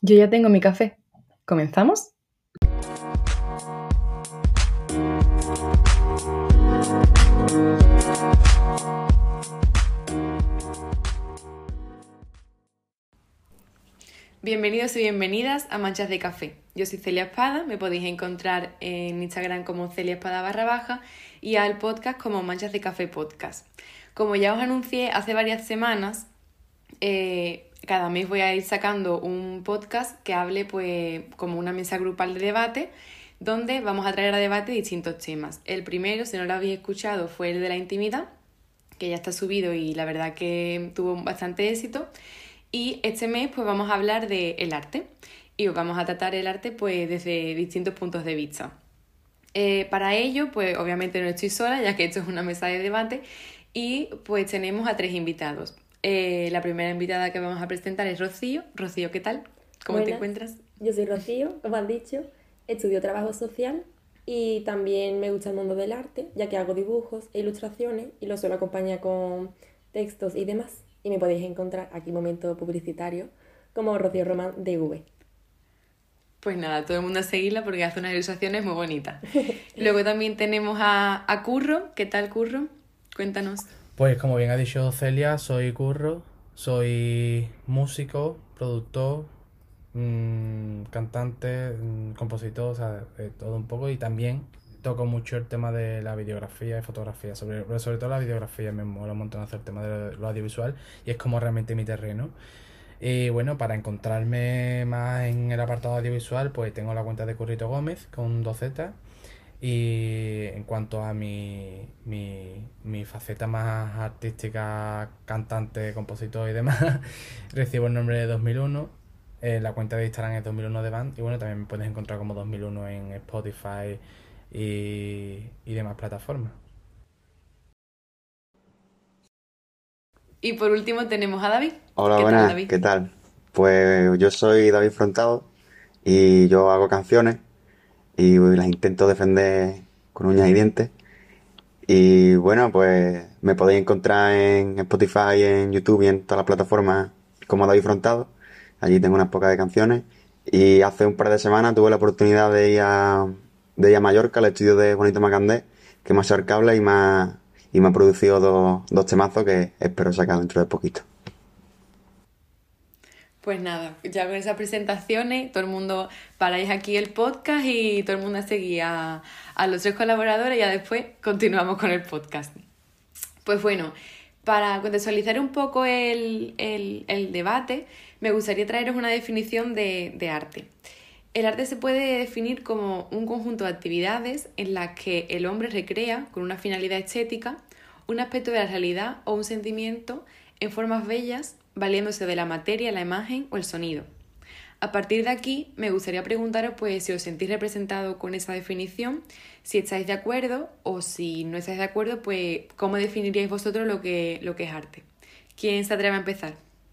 Yo ya tengo mi café. ¿Comenzamos? Bienvenidos y bienvenidas a Manchas de Café. Yo soy Celia Espada, me podéis encontrar en Instagram como Celia Espada _ y al podcast como Manchas de Café Podcast. Como ya os anuncié hace varias semanas, cada mes voy a ir sacando un podcast que hable pues como una mesa grupal de debate, donde vamos a traer a debate distintos temas. El primero, si no lo habéis escuchado, fue el de la intimidad, que ya está subido y la verdad que tuvo bastante éxito. Y este mes pues vamos a hablar del arte y os vamos a tratar el arte pues desde distintos puntos de vista. Para ello pues obviamente no estoy sola, ya que esto es una mesa de debate, y pues tenemos a 3 invitados. La primera invitada que vamos a presentar es Rocío. Rocío, ¿qué tal? ¿Cómo Buenas. te encuentras? Yo soy Rocío, como han dicho, estudio trabajo social y también me gusta el mundo del arte, ya que hago dibujos e ilustraciones y lo suelo acompañar con textos y demás. Y me podéis encontrar aquí, momento publicitario, como Rocío Román DV. Pues nada, todo el mundo a seguirla porque hace unas ilustraciones muy bonitas. Luego también tenemos a Curro. ¿Qué tal, Curro? Cuéntanos. Pues como bien ha dicho Celia, soy Curro, soy músico, productor, cantante, compositor, o sea, de todo un poco, y también toco mucho el tema de la videografía y fotografía, sobre todo la videografía. Me mola un montón hacer el tema de lo audiovisual y es como realmente mi terreno. Y bueno, para encontrarme más en el apartado audiovisual, pues tengo la cuenta de Currito Gómez con 2Z. Y en cuanto a mi faceta más artística, cantante, compositor y demás, recibo el nombre de 2001. La cuenta de Instagram es 2001 de Band. Y bueno, también me puedes encontrar como 2001 en Spotify y demás plataformas. Y por último tenemos a David. Hola, ¿Qué tal, buenas, David? ¿qué tal? Pues yo soy David Frontado y yo hago canciones y las intento defender con uñas y dientes. Y bueno, pues me podéis encontrar en Spotify, en YouTube y en todas las plataformas como David Frontado. Allí tengo unas pocas de canciones. Y hace un par de semanas tuve la oportunidad de ir a Mallorca, al estudio de Juanito Macandé, que me ha echado el cable y me ha producido dos temazos que espero sacar dentro de poquito. Pues nada, ya con esas presentaciones, todo el mundo paráis aquí el podcast y todo el mundo a seguir a los 3 colaboradores y ya después continuamos con el podcast. Pues bueno, para contextualizar un poco el debate, me gustaría traeros una definición de arte. El arte se puede definir como un conjunto de actividades en las que el hombre recrea, con una finalidad estética, un aspecto de la realidad o un sentimiento en formas bellas, valiéndose de la materia, la imagen o el sonido. A partir de aquí, me gustaría preguntaros pues, si os sentís representados con esa definición, si estáis de acuerdo, o si no estáis de acuerdo, pues cómo definiríais vosotros lo que es arte. ¿Quién se atreve a empezar?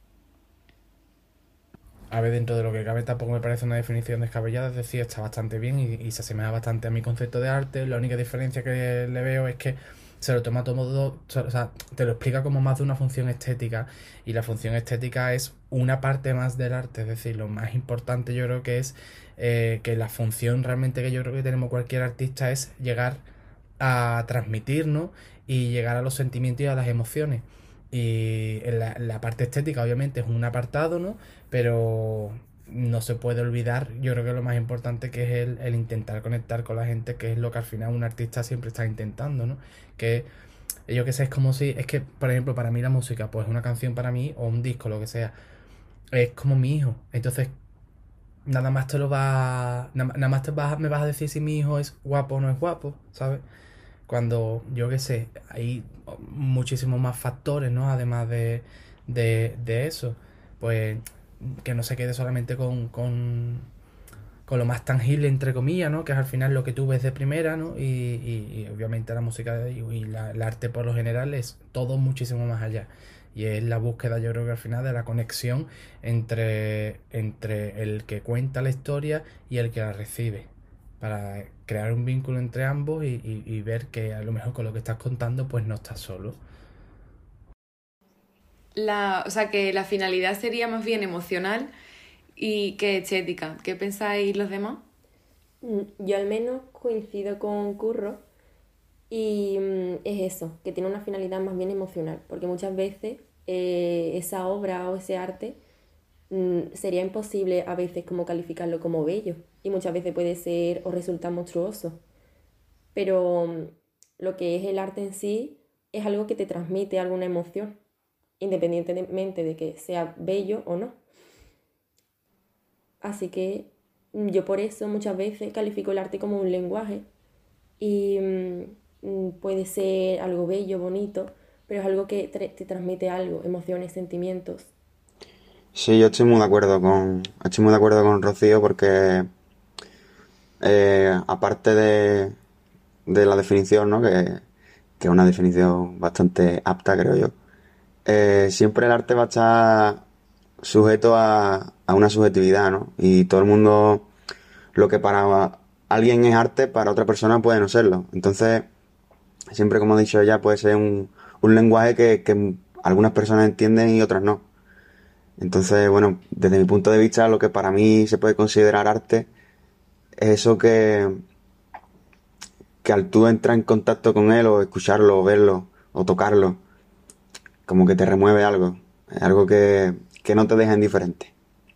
A ver, dentro de lo que cabe tampoco me parece una definición descabellada, es decir, está bastante bien y se asemeja bastante a mi concepto de arte. La única diferencia que le veo es que se lo toma todo, o sea, te lo explica como más de una función estética, y la función estética es una parte más del arte. Es decir, lo más importante yo creo que es que la función realmente que yo creo que tenemos cualquier artista es llegar a transmitirnos y llegar a los sentimientos y a las emociones. Y en la parte estética obviamente es un apartado, ¿no? Pero no se puede olvidar, yo creo que lo más importante, que es el intentar conectar con la gente, que es lo que al final un artista siempre está intentando, ¿no? Que yo que sé, es como si, es que, por ejemplo, para mí la música, pues una canción para mí, o un disco, lo que sea, es como mi hijo. Entonces, nada más te lo va, nada más me vas a decir si mi hijo es guapo o no es guapo, ¿sabes? Cuando, yo qué sé, hay muchísimos más factores, ¿no? Además de eso, pues que no se quede solamente con lo más tangible, entre comillas, ¿no? Que es al final lo que tú ves de primera, ¿no? Y obviamente la música y el arte por lo general es todo muchísimo más allá. Y es la búsqueda, yo creo que al final, de la conexión entre el que cuenta la historia y el que la recibe, para crear un vínculo entre ambos y ver que a lo mejor con lo que estás contando pues no estás solo. O sea, que la finalidad sería más bien emocional ¿Y qué estética? ¿Qué pensáis los demás? Yo al menos coincido con Curro y es eso, que tiene una finalidad más bien emocional, porque muchas veces esa obra o ese arte sería imposible a veces como calificarlo como bello y muchas veces puede ser o resultar monstruoso, pero lo que es el arte en sí es algo que te transmite alguna emoción, independientemente de que sea bello o no. Así que yo por eso muchas veces califico el arte como un lenguaje y puede ser algo bello, bonito, pero es algo que te transmite algo, emociones, sentimientos. Sí, yo estoy muy de acuerdo con Rocío porque aparte de la definición, ¿no? Que es una definición bastante apta, creo yo. Siempre el arte va a estar sujeto a una subjetividad, ¿no? Y todo el mundo, lo que para alguien es arte, para otra persona puede no serlo. Entonces, siempre, como he dicho ella, puede ser un lenguaje que algunas personas entienden y otras no. Entonces, bueno, desde mi punto de vista, lo que para mí se puede considerar arte es eso que al tú entrar en contacto con él, o escucharlo, o verlo, o tocarlo, como que te remueve algo. Es algo que no te deja indiferente.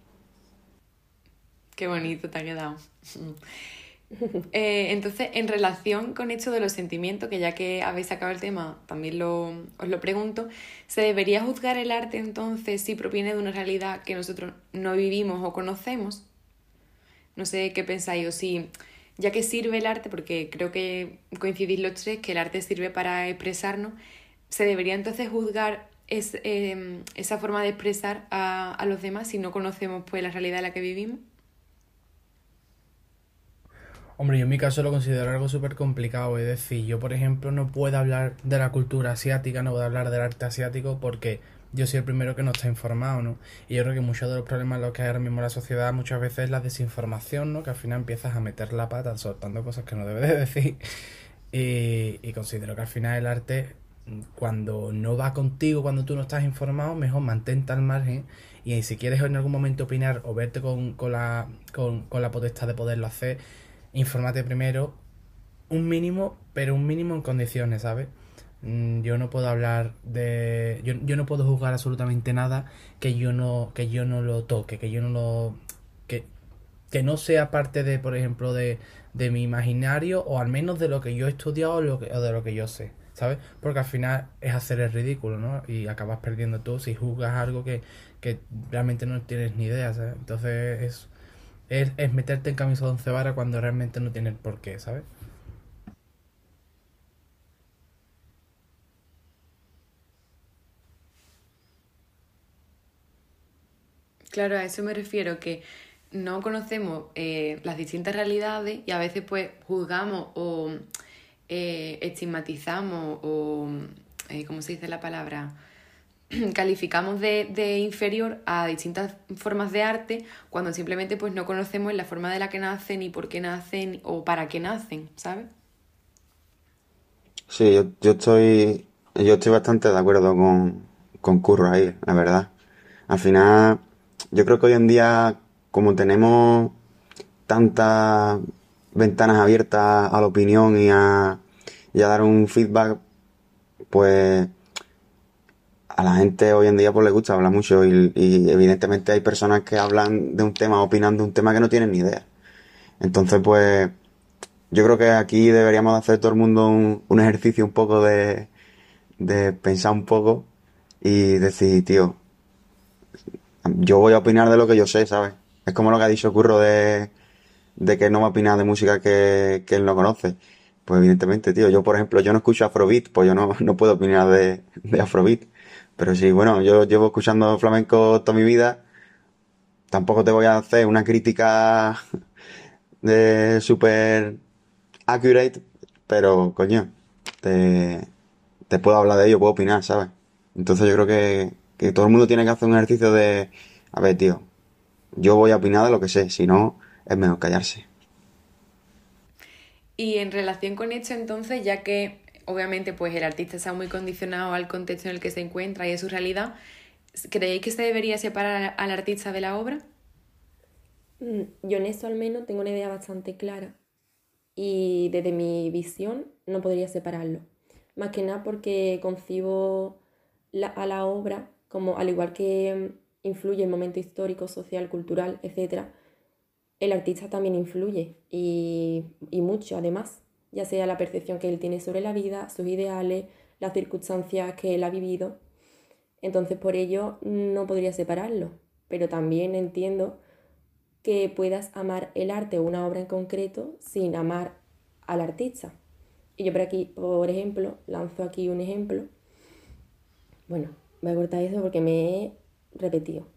Qué bonito te ha quedado. Entonces, en relación con esto de los sentimientos, que ya que habéis sacado el tema, también os lo pregunto, ¿se debería juzgar el arte entonces si proviene de una realidad que nosotros no vivimos o conocemos? No sé qué pensáis, o si, ya que sirve el arte, porque creo que coincidís los tres, que el arte sirve para expresarnos, ¿se debería entonces juzgar esa forma de expresar a los demás si no conocemos pues la realidad en la que vivimos? Hombre, yo en mi caso lo considero algo súper complicado. Es decir, yo por ejemplo no puedo hablar de la cultura asiática, no puedo hablar del arte asiático porque yo soy el primero que no está informado, ¿no? Y yo creo que muchos de los problemas en los que hay ahora mismo en la sociedad muchas veces es la desinformación, ¿no? Que al final empiezas a meter la pata soltando cosas que no debes de decir. Y considero que al final el arte, cuando no va contigo, cuando tú no estás informado, mejor mantente al margen. Y si quieres en algún momento opinar o verte con la potestad de poderlo hacer, infórmate primero, un mínimo, pero un mínimo en condiciones, ¿sabes? Yo no puedo hablar de... Yo no puedo juzgar absolutamente nada que yo no lo toque, que yo no lo... que, que no sea parte de, por ejemplo, de mi imaginario, o al menos de lo que yo he estudiado, o de lo que yo sé, ¿sabes? Porque al final es hacer el ridículo, ¿no? Y acabas perdiendo tú si juzgas algo que realmente no tienes ni idea, ¿sabes? Entonces es meterte en camisa de once varas cuando realmente no tienes por qué, ¿sabes? Claro, a eso me refiero, que no conocemos las distintas realidades y a veces pues juzgamos o estigmatizamos o, ¿cómo se dice la palabra? Calificamos de inferior a distintas formas de arte cuando simplemente pues no conocemos la forma de la que nacen y por qué nacen o para qué nacen, ¿sabes? Sí, yo estoy bastante de acuerdo con Curro ahí, la verdad. Al final, yo creo que hoy en día, como tenemos tantas ventanas abiertas a la opinión y a dar un feedback, pues a la gente hoy en día pues le gusta hablar mucho y evidentemente hay personas que hablan de un tema, opinan de un tema que no tienen ni idea. Entonces, pues yo creo que aquí deberíamos hacer todo el mundo un ejercicio un poco de pensar un poco y decir, tío, yo voy a opinar de lo que yo sé, ¿sabes? Es como lo que ha dicho Curro de que no va a opinar de música que él no conoce. Pues evidentemente, tío, yo por ejemplo, yo no escucho Afrobeat, pues yo no puedo opinar de Afrobeat. Pero sí, bueno, yo llevo escuchando flamenco toda mi vida, tampoco te voy a hacer una crítica de super accurate, pero coño, te, te puedo hablar de ello, puedo opinar, ¿sabes? Entonces yo creo que todo el mundo tiene que hacer un ejercicio de, a ver, tío, yo voy a opinar de lo que sé, si no, es mejor callarse. Y en relación con esto entonces, ya que obviamente pues el artista está muy condicionado al contexto en el que se encuentra y a su realidad, ¿creéis que se debería separar al artista de la obra? Yo en eso al menos tengo una idea bastante clara y desde mi visión no podría separarlo. Más que nada porque concibo a la obra como, al igual que influye el momento histórico, social, cultural, etcétera, el artista también influye y mucho además, ya sea la percepción que él tiene sobre la vida, sus ideales, las circunstancias que él ha vivido. Entonces por ello no podría separarlo, pero también entiendo que puedas amar el arte o una obra en concreto sin amar al artista. Y yo por aquí, por ejemplo, lanzo aquí un ejemplo. Bueno, voy a cortar eso porque me he repetido.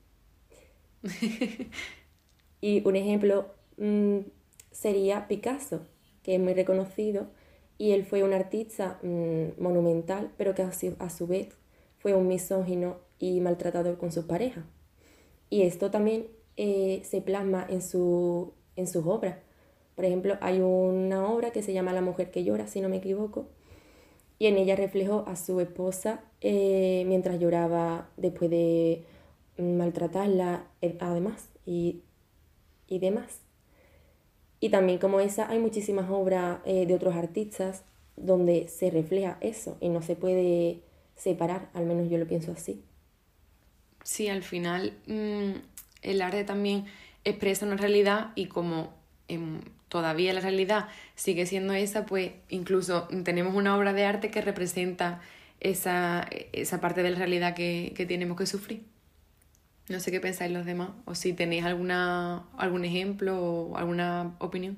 Y un ejemplo sería Picasso, que es muy reconocido y él fue un artista monumental, pero que a su vez fue un misógino y maltratador con sus parejas. Y esto también se plasma en sus obras. Por ejemplo, hay una obra que se llama La mujer que llora, si no me equivoco, y en ella reflejó a su esposa mientras lloraba después de maltratarla, además, y demás. Y también como esa hay muchísimas obras de otros artistas donde se refleja eso y no se puede separar, al menos yo lo pienso así. Sí, al final el arte también expresa una realidad y como todavía la realidad sigue siendo esa, pues incluso tenemos una obra de arte que representa esa parte de la realidad que tenemos que sufrir. No sé qué pensáis los demás, o si tenéis algún ejemplo o alguna opinión.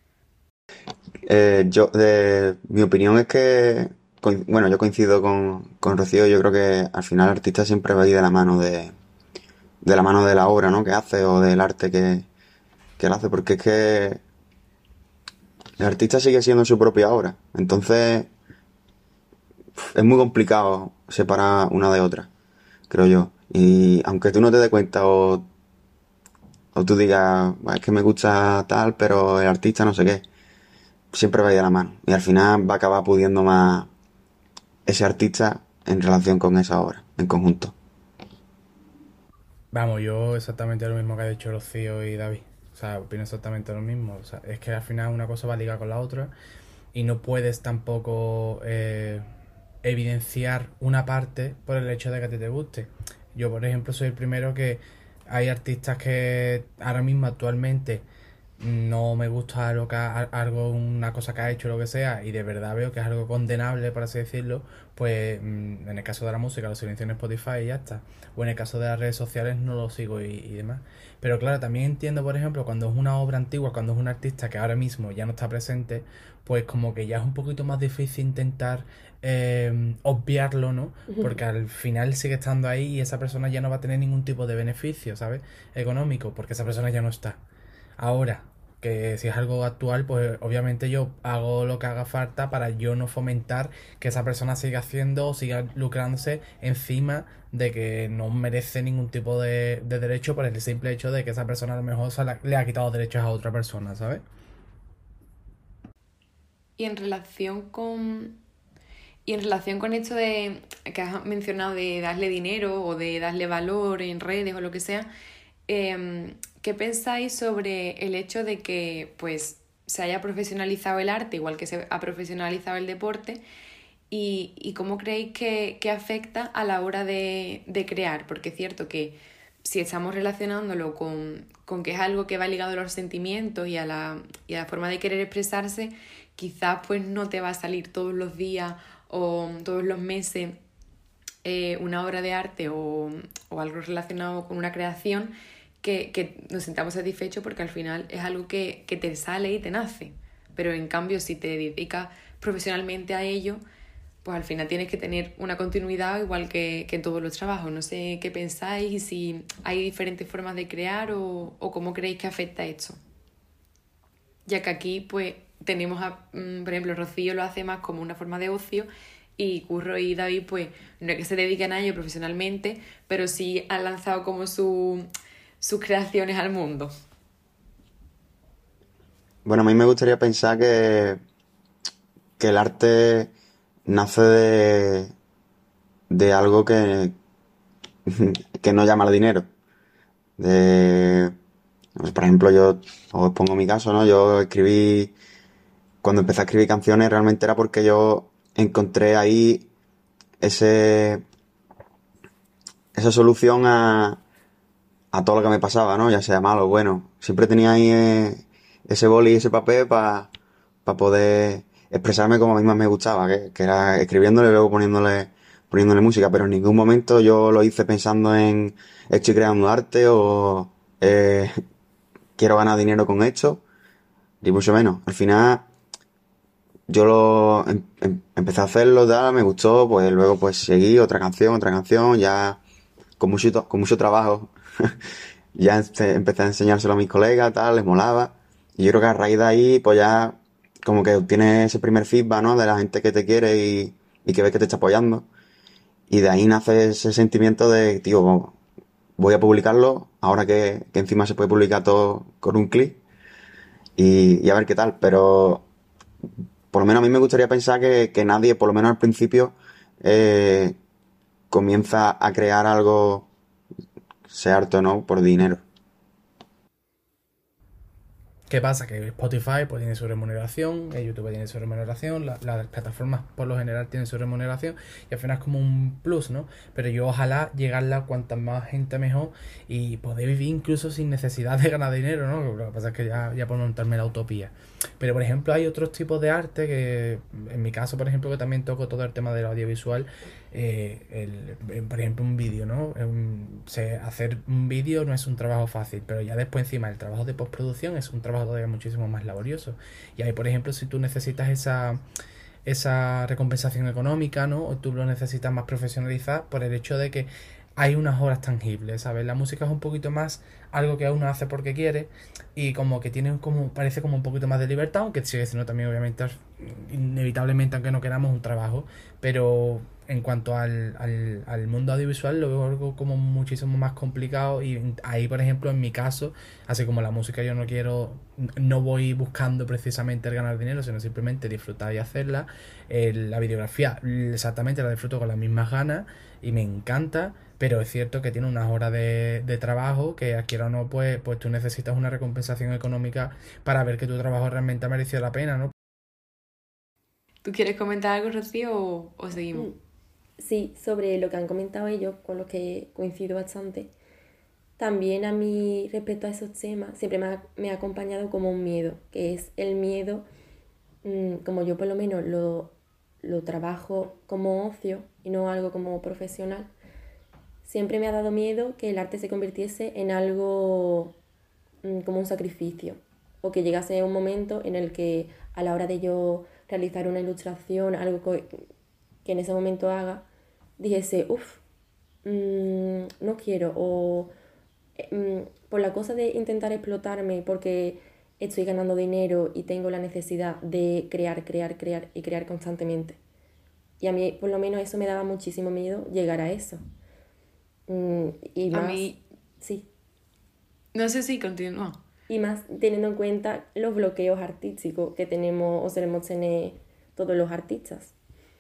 Mi opinión es que, bueno, yo coincido con Rocío. Yo creo que al final el artista siempre va a ir de la mano de la mano de la obra, ¿no? Que hace o del arte que él hace, porque es que el artista sigue siendo su propia obra. Entonces es muy complicado separar una de otra, creo yo. Y aunque tú no te des cuenta o tú digas, "Bueno, es que me gusta tal, pero el artista no sé qué", siempre va a ir de la mano. Y al final va a acabar pudiendo más ese artista en relación con esa obra, en conjunto. Vamos, yo exactamente lo mismo que ha dicho Rocío y David. O sea, opino exactamente lo mismo. O sea, es que al final una cosa va ligada con la otra y no puedes tampoco evidenciar una parte por el hecho de que a ti te guste. Yo, por ejemplo, soy el primero que hay artistas que ahora mismo actualmente no me gusta algo, una cosa que ha hecho, lo que sea, y de verdad veo que es algo condenable, por así decirlo, pues en el caso de la música lo silencio en Spotify y ya está. O en el caso de las redes sociales no lo sigo y demás. Pero claro, también entiendo, por ejemplo, cuando es una obra antigua, cuando es un artista que ahora mismo ya no está presente, pues como que ya es un poquito más difícil intentar obviarlo, ¿no? Porque al final sigue estando ahí y esa persona ya no va a tener ningún tipo de beneficio, ¿sabes? Económico, porque esa persona ya no está. Ahora, que si es algo actual, pues obviamente yo hago lo que haga falta para yo no fomentar que esa persona siga haciendo o siga lucrándose encima de que no merece ningún tipo de derecho por el simple hecho de que esa persona a lo mejor le ha quitado derechos a otra persona, ¿sabes? Y en relación con Y en relación con esto de que has mencionado de darle dinero o de darle valor en redes o lo que sea, ¿qué pensáis sobre el hecho de que pues se haya profesionalizado el arte igual que se ha profesionalizado el deporte? ¿Y cómo creéis que afecta a la hora de crear? Porque es cierto que si estamos relacionándolo con que es algo que va ligado a los sentimientos y a la forma de querer expresarse, quizás pues no te va a salir todos los días o todos los meses una obra de arte o algo relacionado con una creación que nos sintamos satisfechos porque al final es algo que te sale y te nace. Pero en cambio, si te dedicas profesionalmente a ello, pues al final tienes que tener una continuidad igual que en todos los trabajos. No sé qué pensáis y si hay diferentes formas de crear o cómo creéis que afecta esto. Ya que aquí pues tenemos, por ejemplo, Rocío lo hace más como una forma de ocio y Curro y David pues no es que se dediquen a ello profesionalmente, pero sí han lanzado como sus creaciones al mundo. Bueno, a mí me gustaría pensar que el arte nace de algo que no llama al dinero. De, Pues, por ejemplo, yo os pongo mi caso, ¿no? Yo escribí, cuando empecé a escribir canciones realmente era porque yo encontré ahí ese, esa solución a todo lo que me pasaba, ¿no? Ya sea malo o bueno. Siempre tenía ahí ese boli y ese papel para poder expresarme como a mí más me gustaba, que era escribiéndole y luego poniéndole música, pero en ningún momento yo lo hice pensando en estoy creando arte o eh, quiero ganar dinero con esto, ni mucho menos. Al final yo empecé a hacerlo, tal, me gustó, pues luego pues seguí otra canción, ya con mucho trabajo. Ya empecé a enseñárselo a mis colegas, tal, les molaba. Y yo creo que a raíz de ahí, pues ya como que obtienes ese primer feedback, ¿no? De la gente que te quiere y que ves que te está apoyando. Y de ahí nace ese sentimiento de, tío, voy a publicarlo, ahora que encima se puede publicar todo con un clic y a ver qué tal. Pero por lo menos a mí me gustaría pensar que nadie, por lo menos al principio, eh, comienza a crear algo, sea arte o no, por dinero. ¿Qué pasa? Que Spotify pues tiene su remuneración, YouTube tiene su remuneración, las plataformas por lo general tienen su remuneración y al final es como un plus, ¿no? Pero yo ojalá llegarla a cuanta más gente mejor y poder vivir incluso sin necesidad de ganar dinero, ¿no? Lo que pasa es que ya por montarme la utopía. Pero por ejemplo hay otros tipos de arte que, en mi caso por ejemplo, que también toco todo el tema del audiovisual, por ejemplo un vídeo, ¿no? Hacer un vídeo no es un trabajo fácil, pero ya después encima el trabajo de postproducción es un trabajo todavía muchísimo más laborioso. Y ahí por ejemplo si tú necesitas esa recompensación económica, ¿no? O tú lo necesitas más profesionalizar por el hecho de que hay unas horas tangibles, ¿sabes? La música es un poquito más algo que uno hace porque quiere y como que tiene como, parece como un poquito más de libertad, aunque sigue siendo también obviamente inevitablemente, aunque no queramos, un trabajo, pero en cuanto al mundo audiovisual lo veo algo como muchísimo más complicado y ahí por ejemplo en mi caso, así como la música yo no voy buscando precisamente el ganar dinero, sino simplemente disfrutar y hacerla. La videografía exactamente la disfruto con las mismas ganas y me encanta, pero es cierto que tiene unas horas de trabajo que quiera o no, pues tú necesitas una recompensación económica para ver que tu trabajo realmente ha merecido la pena, ¿no? ¿Tú quieres comentar algo, Rocío, o seguimos? Mm, Sí, sobre lo que han comentado ellos, con los que coincido bastante. También a mí, respecto a esos temas, siempre me ha acompañado como un miedo, que es el miedo, como yo por lo menos lo trabajo como ocio y no algo como profesional, siempre me ha dado miedo que el arte se convirtiese en algo como un sacrificio o que llegase un momento en el que a la hora de yo realizar una ilustración, algo que en ese momento haga, dijese, uff, no quiero o por la cosa de intentar explotarme porque estoy ganando dinero y tengo la necesidad de crear, crear, crear y crear constantemente. Y a mí por lo menos eso me daba muchísimo miedo llegar a eso. Y A más, mí, sí, no sé si continúa. y más teniendo en cuenta los bloqueos artísticos que tenemos o solemos tener todos los artistas.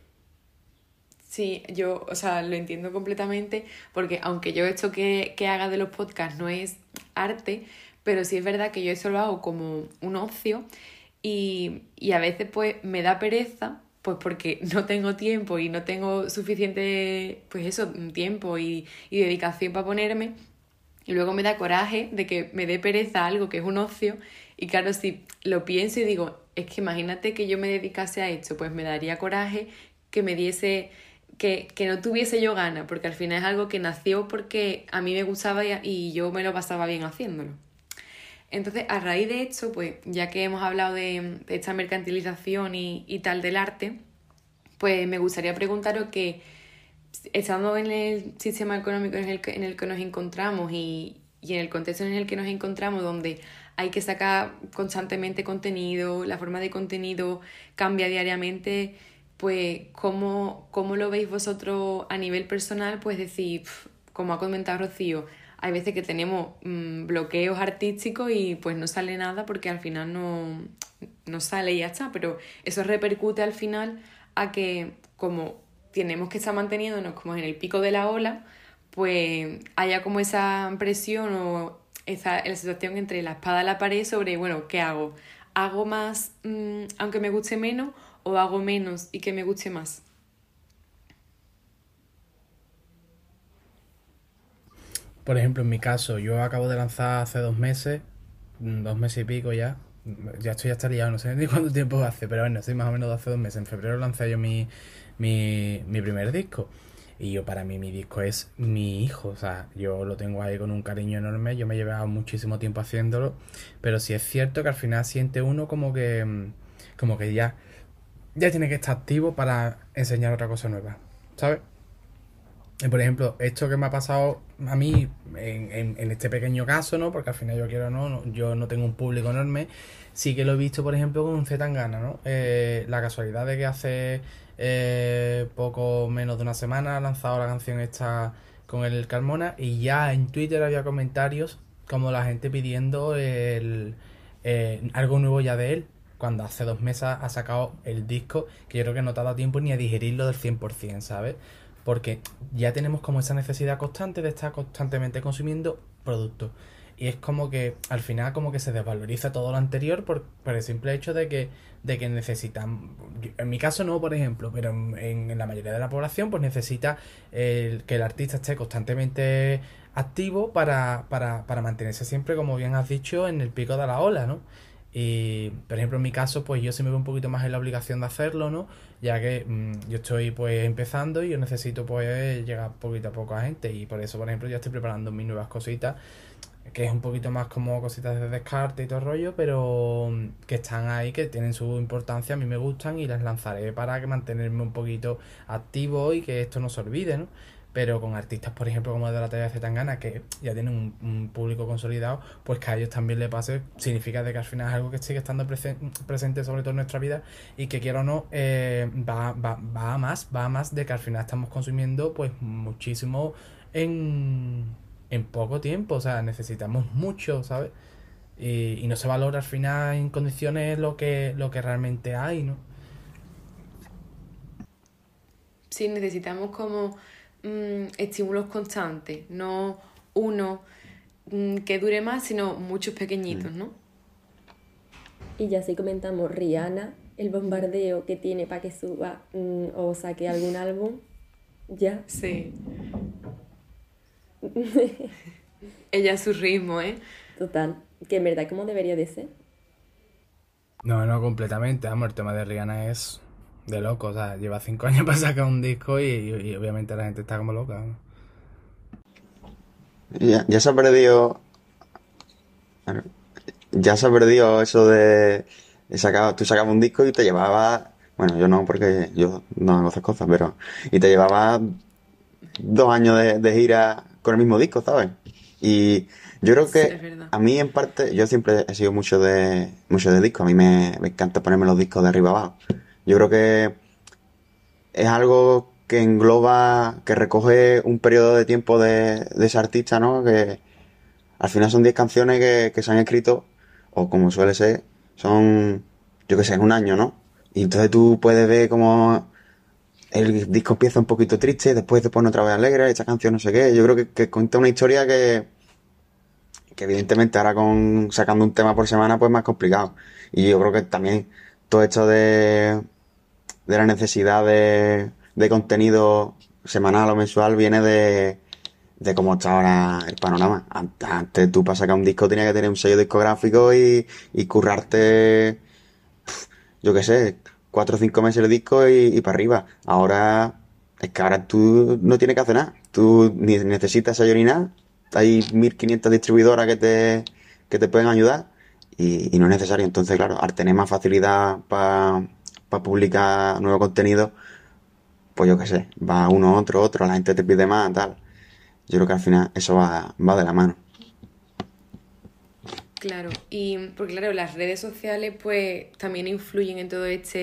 Sí, yo, o sea, lo entiendo completamente, porque aunque yo esto que haga de los podcasts no es arte, pero sí es verdad que yo eso lo hago como un ocio y a veces pues me da pereza, pues porque no tengo tiempo y no tengo suficiente, pues eso, tiempo y dedicación para ponerme. Y luego me da coraje de que me dé pereza algo que es un ocio. Y claro, si lo pienso y digo, es que imagínate que yo me dedicase a esto, pues me daría coraje que me diese, que no tuviese yo ganas, porque al final es algo que nació porque a mí me gustaba y yo me lo pasaba bien haciéndolo. Entonces, a raíz de esto, pues ya que hemos hablado de esta mercantilización y tal del arte, pues me gustaría preguntaros que estando en el sistema económico en el que nos encontramos y en el contexto en el que nos encontramos, donde hay que sacar constantemente contenido, la forma de contenido cambia diariamente, pues ¿cómo lo veis vosotros a nivel personal? Pues decir, como ha comentado Rocío, hay veces que tenemos bloqueos artísticos y pues no sale nada porque al final no sale y ya está, pero eso repercute al final a que como tenemos que estar manteniéndonos como en el pico de la ola, pues haya como esa presión o la situación entre la espada y la pared sobre, bueno, ¿qué hago? ¿Hago más aunque me guste menos o hago menos y que me guste más? Por ejemplo, en mi caso, yo acabo de lanzar hace 2 meses, 2 meses y pico ya. Ya estoy hasta liado, no sé ni cuánto tiempo hace, pero bueno, sí, más o menos de hace 2 meses. En febrero lancé yo mi primer disco. Y yo, para mí, mi disco es mi hijo. O sea, yo lo tengo ahí con un cariño enorme. Yo me he llevado muchísimo tiempo haciéndolo. Pero sí es cierto que al final siente uno como que ya tiene que estar activo para enseñar otra cosa nueva. ¿Sabes? Por ejemplo, esto que me ha pasado a mí en este pequeño caso, ¿no? Porque al final yo quiero, yo no tengo un público enorme. Sí que lo he visto, por ejemplo, con un Zetangana, ¿no? La casualidad de que hace poco menos de una semana ha lanzado la canción esta con el Carmona y ya en Twitter había comentarios como la gente pidiendo algo nuevo ya de él. Cuando hace 2 meses ha sacado el disco que yo creo que no te ha dado tiempo ni a digerirlo del 100%, ¿sabes? Porque ya tenemos como esa necesidad constante de estar constantemente consumiendo productos. Y es como que al final como que se desvaloriza todo lo anterior por el simple hecho de que necesitan, en mi caso no, por ejemplo, pero en la mayoría de la población pues necesita que el artista esté constantemente activo para mantenerse siempre, como bien has dicho, en el pico de la ola, ¿no? Y, por ejemplo, en mi caso, pues yo sí me veo un poquito más en la obligación de hacerlo, ¿no? Ya que yo estoy pues empezando y yo necesito pues llegar poquito a poco a gente y por eso, por ejemplo, ya estoy preparando mis nuevas cositas, que es un poquito más como cositas de descarte y todo el rollo, pero que están ahí, que tienen su importancia, a mí me gustan y las lanzaré para que mantenerme un poquito activo y que esto no se olvide, ¿no? Pero con artistas, por ejemplo, como el de la talla de Zetangana, que ya tienen un público consolidado, pues que a ellos también le pase, significa de que al final es algo que sigue estando presente sobre todo en nuestra vida y que quiera o no, va a más de que al final estamos consumiendo pues muchísimo en poco tiempo, o sea, necesitamos mucho, ¿sabes? Y no se valora al final en condiciones lo que realmente hay, ¿no? Sí, necesitamos como estímulos constantes, no uno que dure más, sino muchos pequeñitos, ¿no? Y ya si comentamos Rihanna, el bombardeo que tiene para que suba o saque algún álbum, ya. Sí. Ella a su ritmo, ¿eh? Total, que en verdad como debería de ser. No, no, completamente, vamos, el tema de Rihanna es de loco, o sea, lleva 5 años para sacar un disco y obviamente la gente está como loca, ¿no? Ya se ha perdido, ya se ha perdido eso tú sacabas un disco y te llevaba, bueno, yo no, porque yo no hago esas cosas, pero, y te llevaba 2 años de gira con el mismo disco, ¿sabes? Y yo creo Sí, es que verdad. a mí en parte, yo siempre he sido mucho de disco, a mí me encanta ponerme los discos de arriba abajo. Yo creo que es algo que engloba, que recoge un periodo de tiempo de ese artista, ¿no? Que al final son 10 canciones que se han escrito, o como suele ser, son, yo qué sé, en un año, ¿no? Y entonces tú puedes ver cómo el disco empieza un poquito triste, después te pone otra vez alegre, esta canción no sé qué. Yo creo que cuenta una historia que evidentemente ahora con sacando un tema por semana pues es más complicado. Y yo creo que también todo esto de la necesidad de contenido semanal o mensual viene de cómo está ahora el panorama. Antes tú para sacar un disco tenías que tener un sello discográfico y currarte, yo qué sé, 4 o 5 meses el disco y para arriba. Ahora es que ahora tú no tienes que hacer nada. Tú ni necesitas sello ni nada. Hay 1500 distribuidoras que te pueden ayudar y no es necesario. Entonces, claro, al tener más facilidad para publicar nuevo contenido, pues yo qué sé, va uno, otro, la gente te pide más, tal. Yo creo que al final eso va de la mano. Claro, y porque claro, las redes sociales pues también influyen en todo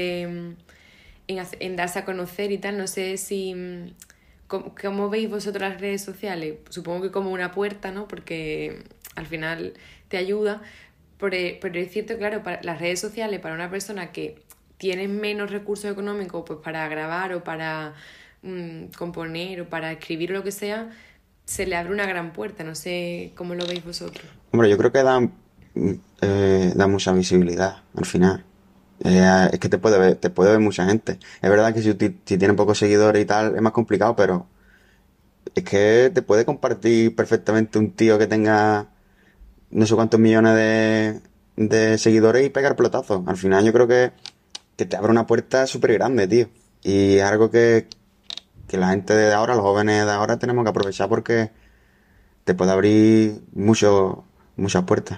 en darse a conocer y tal. No sé si, ¿cómo veis vosotros las redes sociales? Supongo que como una puerta, ¿no? Porque al final te ayuda, pero es cierto, claro, para las redes sociales para una persona que tiene menos recursos económicos pues para grabar o para componer o para escribir o lo que sea, se le abre una gran puerta. No sé cómo lo veis vosotros. Hombre, yo creo que da mucha visibilidad al final. Es que te puede ver mucha gente. Es verdad que si tienes pocos seguidores y tal, es más complicado, pero es que te puede compartir perfectamente un tío que tenga no sé cuántos millones de seguidores y pegar pelotazos. Al final yo creo que te abre una puerta súper grande, tío. Y es algo que la gente de ahora, los jóvenes de ahora, tenemos que aprovechar porque te puede abrir muchas puertas.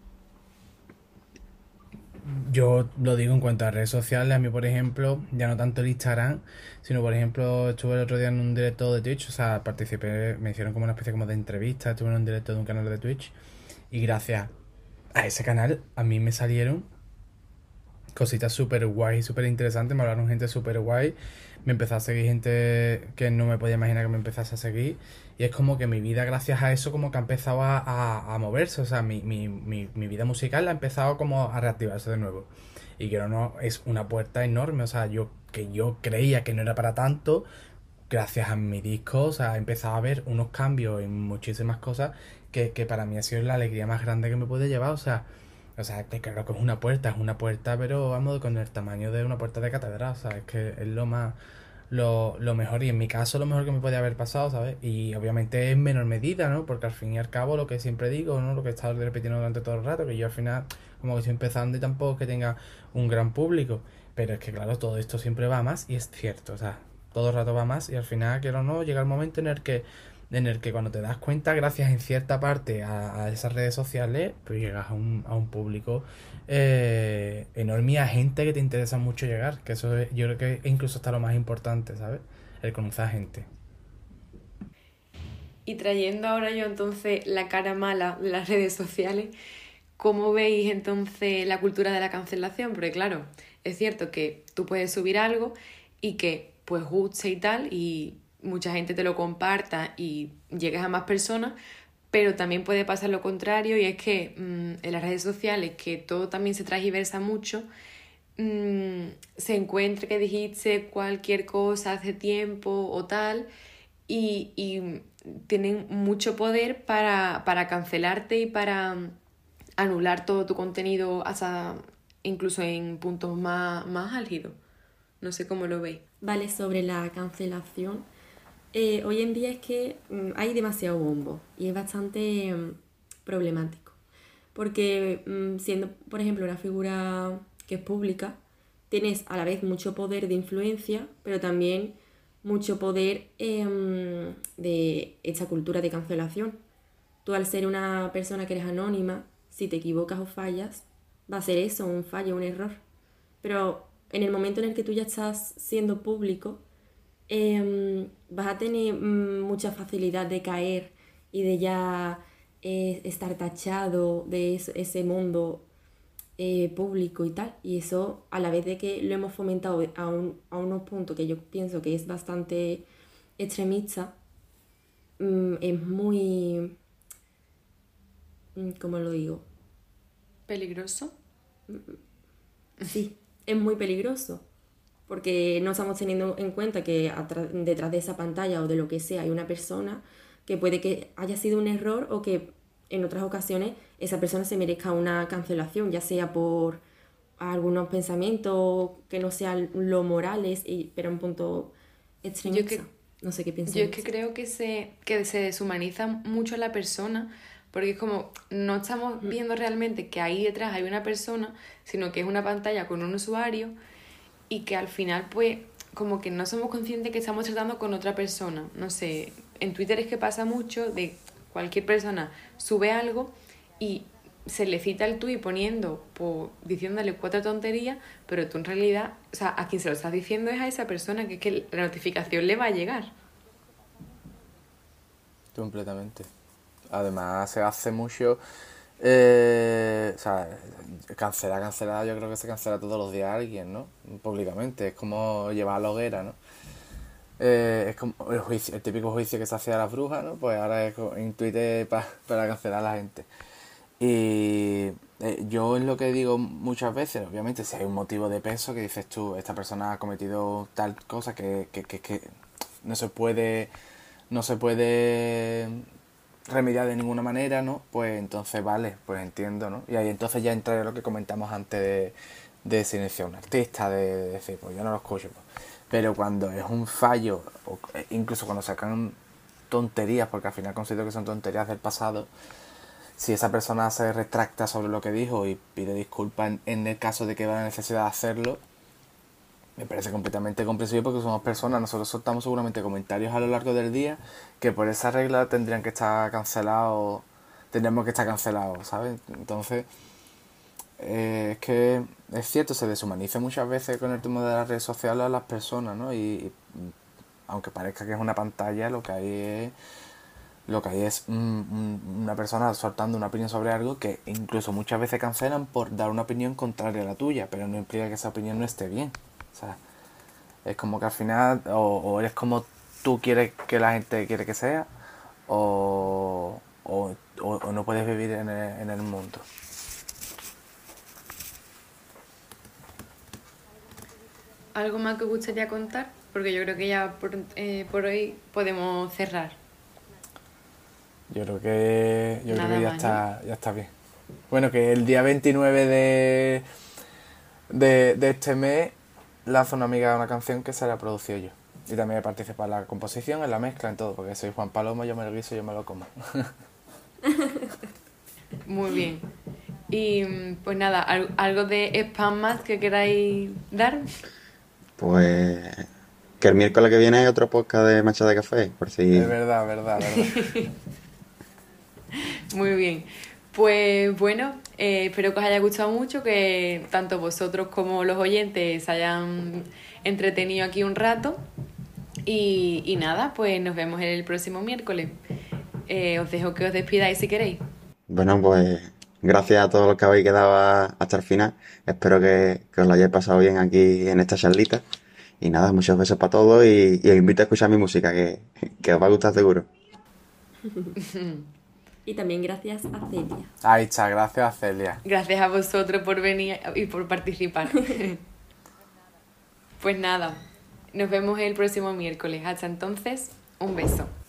Yo lo digo en cuanto a redes sociales, a mí por ejemplo, ya no tanto el Instagram, sino por ejemplo estuve el otro día en un directo de Twitch, o sea, participé, me hicieron como una especie como de entrevista, estuve en un directo de un canal de Twitch y gracias a ese canal a mí me salieron cositas súper guay, súper interesantes, me hablaron gente súper guay, me empezó a seguir gente que no me podía imaginar que me empezase a seguir y es como que mi vida gracias a eso como que ha empezado a moverse, o sea, mi vida musical ha empezado como a reactivarse de nuevo y que no, es una puerta enorme, o sea, yo creía que no era para tanto, gracias a mi disco, o sea, he empezado a ver unos cambios en muchísimas cosas que para mí ha sido la alegría más grande que me puede llevar, o sea, que creo que es una puerta, pero vamos, con el tamaño de una puerta de catedral, o sea, es que es lo mejor, y en mi caso lo mejor que me podía haber pasado, ¿sabes? Y obviamente en menor medida, ¿no? Porque al fin y al cabo lo que siempre digo, ¿no? Lo que he estado repitiendo durante todo el rato, que yo al final como que estoy empezando y tampoco es que tenga un gran público, pero es que claro, todo esto siempre va a más y es cierto, o sea, todo el rato va a más y al final, quiero o no, llega el momento en el que cuando te das cuenta, gracias en cierta parte a esas redes sociales, pues llegas a un público enorme y a gente que te interesa mucho llegar, que eso yo creo que incluso está lo más importante, ¿sabes? El conocer a gente. Y trayendo ahora yo entonces la cara mala de las redes sociales, ¿cómo veis entonces la cultura de la cancelación? Porque claro, es cierto que tú puedes subir algo y que pues guste y tal, y mucha gente te lo comparta y llegues a más personas, pero también puede pasar lo contrario y es que en las redes sociales, que todo también se transgiversa mucho, se encuentre que dijiste cualquier cosa hace tiempo o tal y tienen mucho poder para cancelarte y para anular todo tu contenido hasta incluso en puntos más álgidos. No sé cómo lo veis. Vale, sobre la cancelación. Hoy en día es que hay demasiado bombo y es bastante problemático. Porque siendo, por ejemplo, una figura que es pública, tienes a la vez mucho poder de influencia, pero también mucho poder de esta cultura de cancelación. Tú al ser una persona que eres anónima, si te equivocas o fallas, va a ser eso, un fallo, un error. Pero en el momento en el que tú ya estás siendo público, vas a tener mucha facilidad de caer y de ya estar tachado de ese mundo público y tal. Y eso, a la vez de que lo hemos fomentado a unos puntos que yo pienso que es bastante extremista, es muy... ¿cómo lo digo? ¿Peligroso? Sí, es muy peligroso. Porque no estamos teniendo en cuenta que detrás de esa pantalla o de lo que sea hay una persona que puede que haya sido un error o que en otras ocasiones esa persona se merezca una cancelación, ya sea por algunos pensamientos que no sean lo morales, pero un punto extremista. No sé qué piensas. Yo es que creo que se deshumaniza mucho a la persona, porque es como, no estamos viendo realmente que ahí detrás hay una persona, sino que es una pantalla con un usuario y que al final pues como que no somos conscientes que estamos tratando con otra persona. No sé, en Twitter es que pasa mucho de cualquier persona sube algo y se le cita el tuit diciéndole 4 tonterías, pero tú en realidad, o sea, a quien se lo estás diciendo es a esa persona, que es que la notificación le va a llegar. Completamente. Además se hace mucho, o sea, cancelar, yo creo que se cancela todos los días a alguien, ¿no? Públicamente, es como llevar a la hoguera, ¿no? Es como el típico juicio que se hacía a las brujas, ¿no? Pues ahora es en Twitter para cancelar a la gente. Y yo es lo que digo muchas veces, obviamente si hay un motivo de peso que dices tú, esta persona ha cometido tal cosa que no se puede no se puede remediar de ninguna manera, ¿no? Pues entonces vale, pues entiendo, ¿no? Y ahí entonces ya entra lo que comentamos antes de silenciar a un artista, de decir, pues yo no lo escucho. Pues. Pero cuando es un fallo, o incluso cuando sacan tonterías, porque al final considero que son tonterías del pasado, si esa persona se retracta sobre lo que dijo y pide disculpas en el caso de que haya la necesidad de hacerlo, me parece completamente comprensible porque somos personas, nosotros soltamos seguramente comentarios a lo largo del día que por esa regla tendrían que estar cancelados, tendríamos que estar cancelados, ¿sabes? Entonces, es que es cierto, se deshumaniza muchas veces con el tema de las redes sociales a las personas, ¿no? Y aunque parezca que es una pantalla, lo que hay es una persona soltando una opinión sobre algo que incluso muchas veces cancelan por dar una opinión contraria a la tuya, pero no implica que esa opinión no esté bien. O sea, es como que al final o eres como tú quieres que la gente quiere que sea o no puedes vivir en el mundo. ¿Algo más que os gustaría contar? Porque yo creo que ya por hoy podemos cerrar. Yo creo que Nada ya más, ya está bien. Bueno, que el día 29 de este mes lanzo una amiga una canción que se la he producido yo. Y también he participado en la composición, en la mezcla, en todo, porque soy Juan Palomo, yo me lo guiso, yo me lo como. Muy bien. Y pues nada, algo de spam más que queráis dar. Pues que el miércoles que viene hay otro podcast de Manchas de Café, por si... Es verdad. Muy bien. Pues bueno, espero que os haya gustado mucho, que tanto vosotros como los oyentes se hayan entretenido aquí un rato. Y nada, pues nos vemos el próximo miércoles. Os dejo que os despidáis si queréis. Bueno, pues gracias a todos los que habéis quedado hasta el final. Espero que os lo hayáis pasado bien aquí en esta charlita. Y nada, muchos besos para todos y os invito a escuchar mi música, que os va a gustar seguro. Y también gracias a Celia. Ahí está, gracias Celia. Gracias a vosotros por venir y por participar. Pues nada, nos vemos el próximo miércoles. Hasta entonces, un beso.